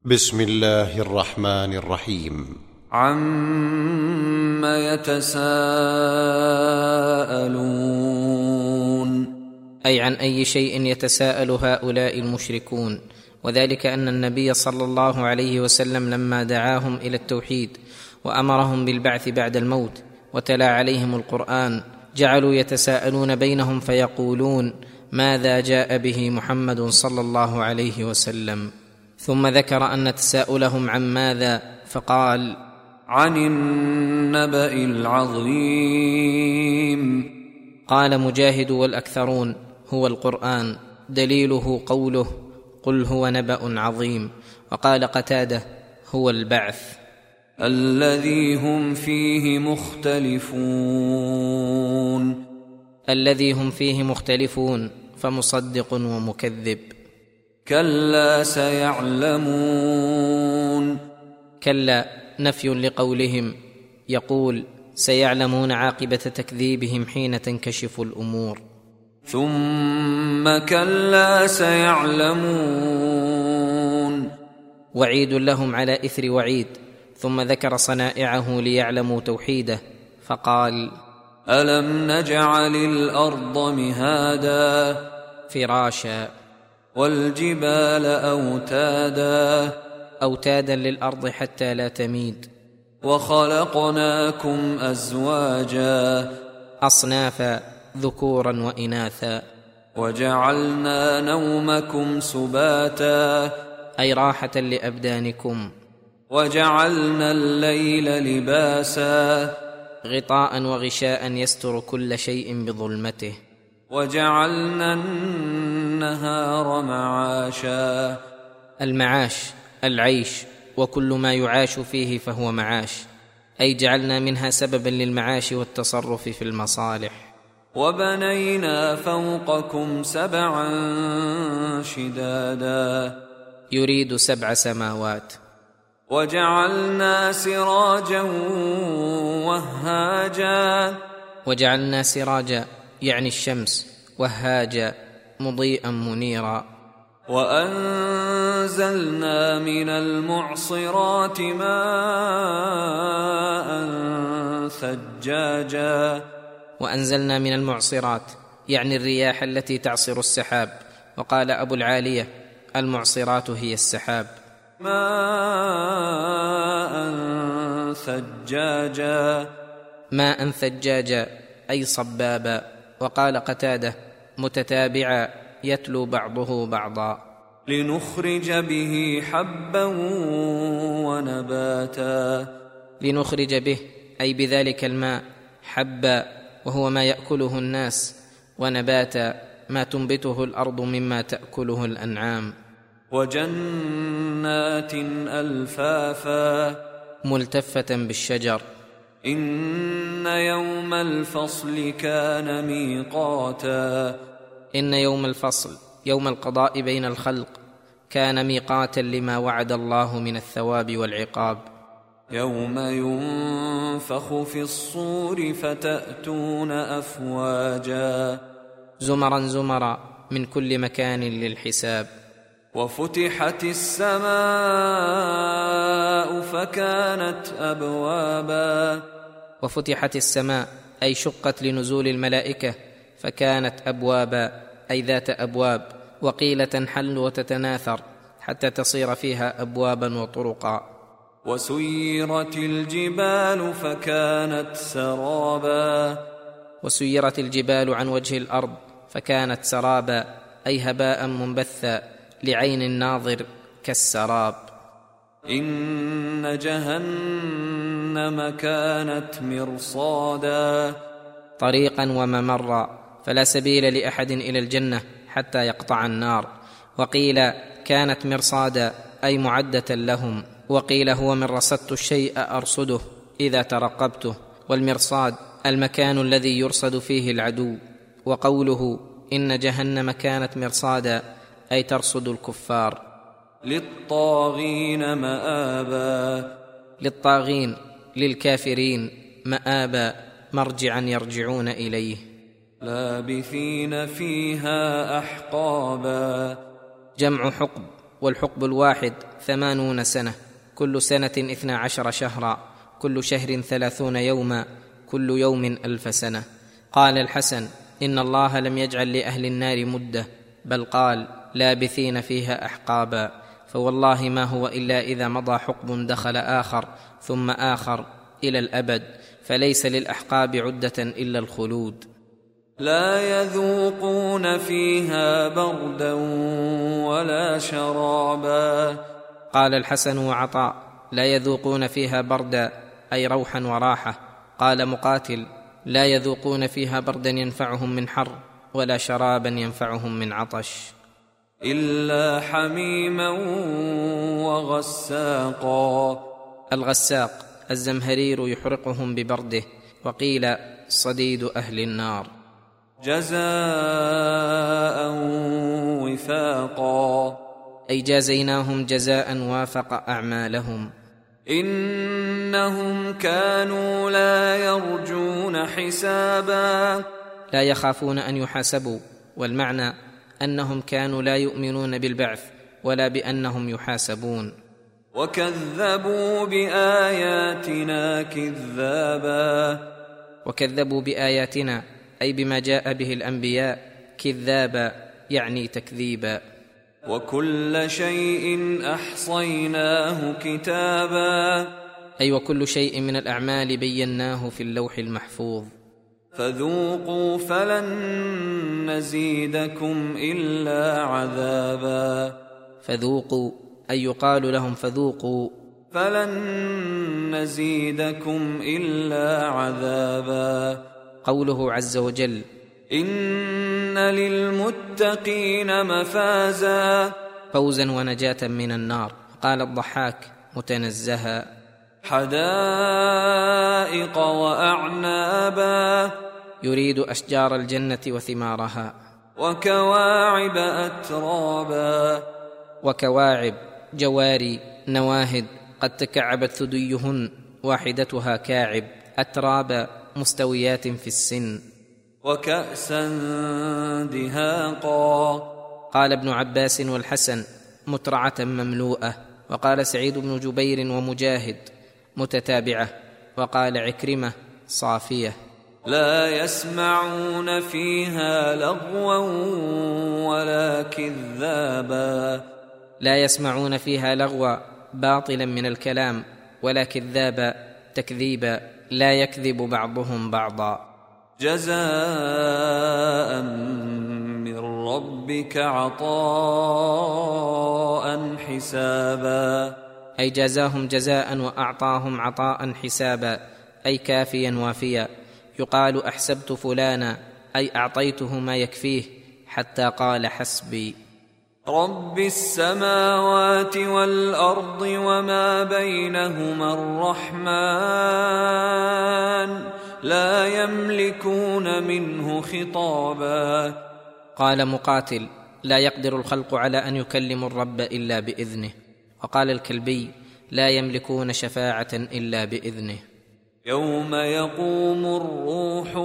بسم الله الرحمن الرحيم. عم يتساءلون، أي عن أي شيء يتساءل هؤلاء المشركون، وذلك أن النبي صلى الله عليه وسلم لما دعاهم إلى التوحيد وأمرهم بالبعث بعد الموت وتلا عليهم القرآن جعلوا يتساءلون بينهم فيقولون: ماذا جاء به محمد صلى الله عليه وسلم؟ ثم ذكر أن تساؤلهم عن ماذا فقال: عن النبأ العظيم. قال مجاهد والأكثرون: هو القرآن، دليله قوله: قل هو نبأ عظيم. وقال قتادة: هو البعث الذي هم فيه مختلفون. الذي هم فيه مختلفون، فمصدق ومكذب. كلا سيعلمون. كلا نفي لقولهم، يقول: سيعلمون عاقبة تكذيبهم حين تنكشف الأمور. ثم كلا سيعلمون، وعيد لهم على إثر وعيد، ثم ذكر صنائعه ليعلموا توحيده فقال: ألم نجعل الأرض مهادا فراشا، والجبال أوتادا أوتادا للأرض حتى لا تميد، وخلقناكم أزواجا أصنافا ذكورا وإناثا، وجعلنا نومكم سباتا أي راحة لأبدانكم، وجعلنا الليل لباسا غطاء وغشاء يستر كل شيء بظلمته، وجعلنا النهار معاشا. المعاش العيش، وكل ما يعاش فيه فهو معاش، أي جعلنا منها سببا للمعاش والتصرف في المصالح. وبنينا فوقكم سبعا شدادا، يريد 7 سماوات. وجعلنا سراجا وهاجا. وجعلنا سراجا يعني الشمس، وهاجا مضيئا منيرا. وأنزلنا من المعصرات ماء ثجاجا. وأنزلنا من المعصرات يعني الرياح التي تعصر السحاب. وقال أبو العالية: المعصرات هي السحاب. ماء ثجاجا، ماء ثجاجا أي صبابا. وقال قتادة: متتابعا يتلو بعضه بعضا. لنخرج به حبا ونباتا. لنخرج به أي بذلك الماء حبا، وهو ما يأكله الناس، ونباتا ما تنبته الأرض مما تأكله الأنعام. وجنات ألفافا، ملتفة بالشجر. إن يوم الفصل كان ميقاتا. إن يوم الفصل يوم القضاء بين الخلق كان ميقاتا لما وعد الله من الثواب والعقاب. يوم ينفخ في الصور فتأتون أفواجا، زمرا زمرا من كل مكان للحساب. وفتحت السماء فكانت أبوابا. وفتحت السماء أي شقت لنزول الملائكة، فكانت أبوابا أي ذات أبواب. وقيل تنحل وتتناثر حتى تصير فيها أبوابا وطرقا. وسيرت الجبال فكانت سرابا. وسيرت الجبال عن وجه الأرض فكانت سرابا أي هباء منبثا لعين الناظر كالسراب. إن جهنم كانت مرصادا، طريقا وممرا، فلا سبيل لأحد إلى الجنة حتى يقطع النار. وقيل كانت مرصادا أي معدة لهم. وقيل هو من رصدت الشيء أرصده إذا ترقبته. والمرصاد المكان الذي يرصد فيه العدو. وقوله إن جهنم كانت مرصادا أي ترصد الكفار. للطاغين مآبا. للطاغين للكافرين مآبا مرجعا يرجعون إليه. لابثين فيها أحقابا. جمع حقب والحقب الواحد 80 سنة، كل سنة 12 شهرا، كل شهر 30 يوما، كل يوم 1000 سنة. قال الحسن: إن الله لم يجعل لأهل النار مدة، بل قال: لابثين فيها أحقابا، فوالله ما هو إلا إذا مضى حقب دخل آخر ثم آخر إلى الأبد، فليس للأحقاب عدة إلا الخلود. لا يذوقون فيها بردا ولا شرابا. قال الحسن وعطاء: لا يذوقون فيها بردا أي روحا وراحة. قال مقاتل: لا يذوقون فيها بردا ينفعهم من حر، ولا شرابا ينفعهم من عطش. إلا حميما وغساقا. الغساق الزمهرير يحرقهم ببرده، وقيل صديد أهل النار. جزاء وفاقا، أي جازيناهم جزاء وافق أعمالهم. إنهم كانوا لا يرجون حسابا. لا يخافون أن يحاسبوا، والمعنى أنهم كانوا لا يؤمنون بالبعث ولا بأنهم يحاسبون. وكذبوا بآياتنا كذابا. وكذبوا بآياتنا أي بما جاء به الأنبياء كذابا، يعني تكذيبا. وكل شيء أحصيناه كتابا، أي وكل شيء من الأعمال بيناه في اللوح المحفوظ. فذوقوا فلن نزيدكم إلا عذابا. فذوقوا أي يقال لهم فذوقوا، فلن نزيدكم إلا عذابا. قوله عز وجل: إن للمتقين مفازا، فوزا ونجاة من النار. قال الضحاك متنزها: حدائق وأعنابا، يريد أشجار الجنة وثمارها. وكواعب أترابا. وكواعب جواري نواهد قد تكعبت ثديهن، واحدتها كاعب، أترابا مستويات في السن. وكأسا دهاقا. قال ابن عباس والحسن: مترعة مملوءة. وقال سعيد بن جبير ومجاهد: متتابعة. وقال عكرمة: صافية. لا يسمعون فيها لغوا ولا كذابا. لا يسمعون فيها لغوا باطلا من الكلام، ولا كذابا تكذيبا، لا يكذب بعضهم بعضا. جزاء من ربك عطاء حسابا. أي جازاهم جزاء وأعطاهم عطاء حسابا، أي كافيا وافيا. يقال أحسبت فلانا، أي أعطيته ما يكفيه، حتى قال حسبي. رب السماوات والأرض وما بينهما الرحمن، لا يملكون منه خطابا. قال مقاتل: لا يقدر الخلق على أن يكلموا الرب إلا بإذنه. وقال الكلبي: لا يملكون شفاعة إلا بإذنه. يوم يقوم الروح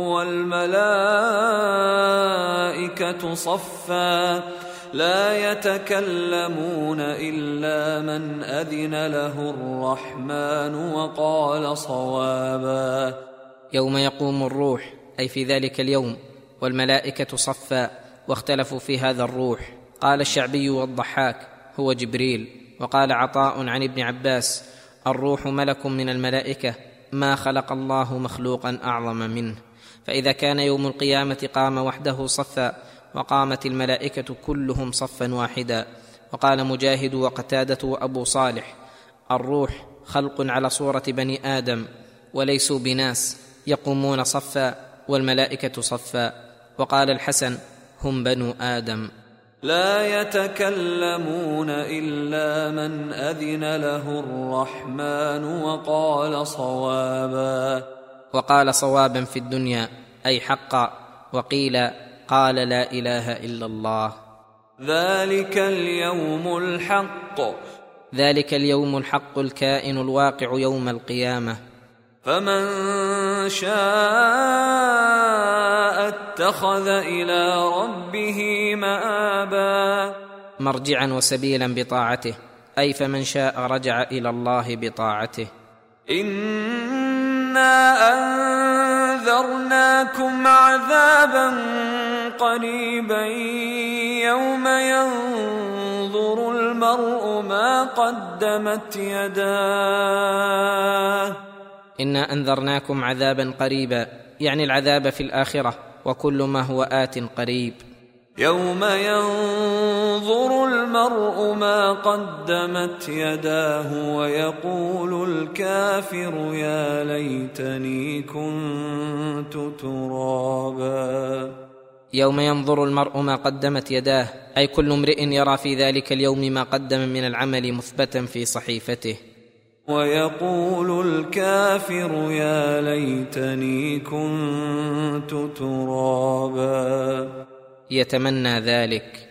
والملائكة صفا، لا يتكلمون إلا من أذن له الرحمن وقال صوابا. يوم يقوم الروح أي في ذلك اليوم، والملائكة صفا، واختلفوا في هذا الروح. قال الشعبي والضحاك: هو جبريل. وقال عطاء عن ابن عباس: الروح ملك من الملائكة، ما خلق الله مخلوقا أعظم منه. فإذا كان يوم القيامة قام وحده صفا، وقامت الملائكة كلهم صفا واحدا. وقال مجاهد وقتادة وأبو صالح: الروح خلق على صورة بني آدم، وليسوا بناس، يقومون صفا والملائكة صفا. وقال الحسن: هم بنو آدم. لا يتكلمون إلا من أذن له الرحمن وقال صوابا. وقال صوابا في الدنيا أي حقا. وقيل قال لا إله إلا الله. ذلك اليوم الحق. ذلك اليوم الحق الكائن الواقع يوم القيامة. فمن شاء اتخذ إلى ربه مآبا. مرجعا وسبيلا بطاعته، أي فمن شاء رجع إلى الله بطاعته. إنا أنذرناكم عذابا قريبا يوم ينظر المرء ما قدمت يداه. إنا أنذرناكم عذابا قريبا، يعني العذاب في الآخرة وكل ما هو آت قريب. يوم ينظر المرء ما قدمت يداه ويقول الكافر يا ليتني كنت ترابا. يوم ينظر المرء ما قدمت يداه، أي كل امرئ يرى في ذلك اليوم ما قدم من العمل مثبتا في صحيفته. ويقول الكافر يا ليتني كنت ترابا، يتمنى ذلك.